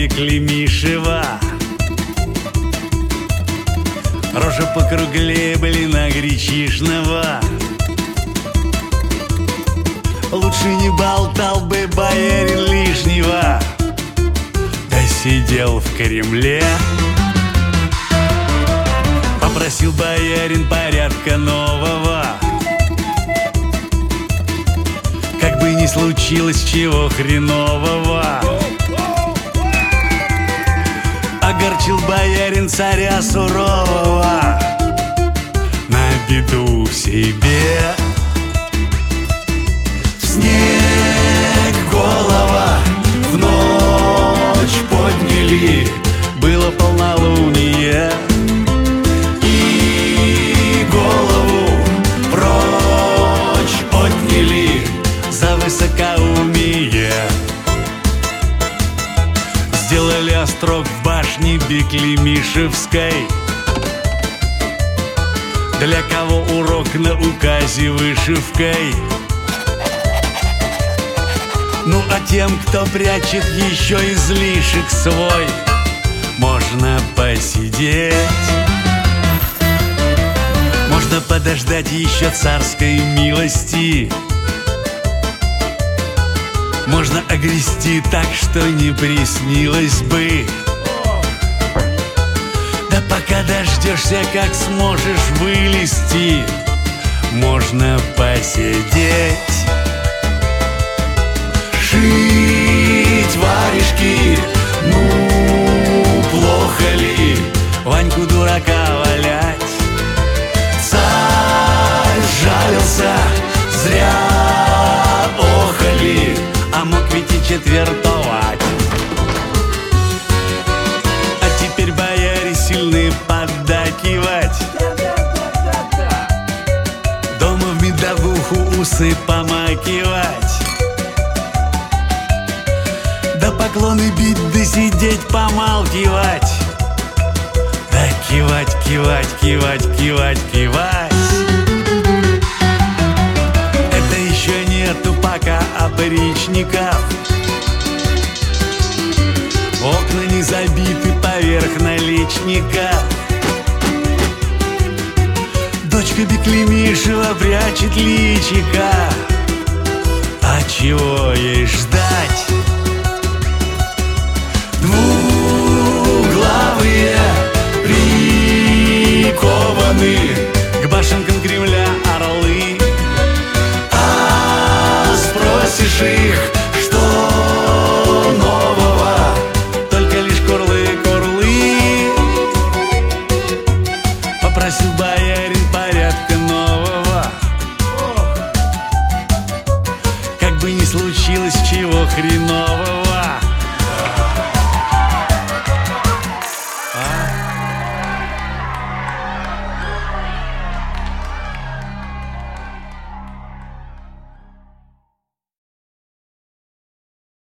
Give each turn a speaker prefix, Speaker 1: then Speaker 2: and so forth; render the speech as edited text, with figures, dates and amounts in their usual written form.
Speaker 1: Беклемишева. Рожа покруглее блина гречишного. Лучше не болтал бы боярин лишнего, да сидел в Кремле. Попросил боярин порядка нового, как бы ни случилось чего хренового. Огорчил боярин царя сурового на беду себе.
Speaker 2: В снег голова в ночь подняли,
Speaker 1: Было полнолуние,
Speaker 2: и голову прочь отняли
Speaker 1: за высокоумие. Сделали острог в башне Беклемишевской. Для кого урок на указе вышивкой? Ну а тем, кто прячет еще излишек свой, можно посидеть. Можно подождать еще царской милости. Можно огрести так, что не приснилось бы. Да пока дождешься, как сможешь вылезти, можно посидеть.
Speaker 2: Шить варежки, ну плохо ли
Speaker 1: Ваньку дурака валять?
Speaker 2: царь жалился, зря охали,
Speaker 1: А мог ведь и четвертовать. А теперь бояре сильны поддакивать, дома в медовуху усы помакивать, да поклоны бить, да сидеть помалкивать, да кивать, кивать, кивать, кивать, кивать. Это еще нету пока опричников. Окна не забиты поверх наличника. Дочка Беклемишева прячет личика. А чего ей ждать?
Speaker 2: двуглавые прикованы,
Speaker 1: К башенкам Кремля орлы.
Speaker 2: а спросишь их, что нового,
Speaker 1: Только лишь курлы-курлы. Попросил боярин порядка нового, как бы ни случилось чего хренового.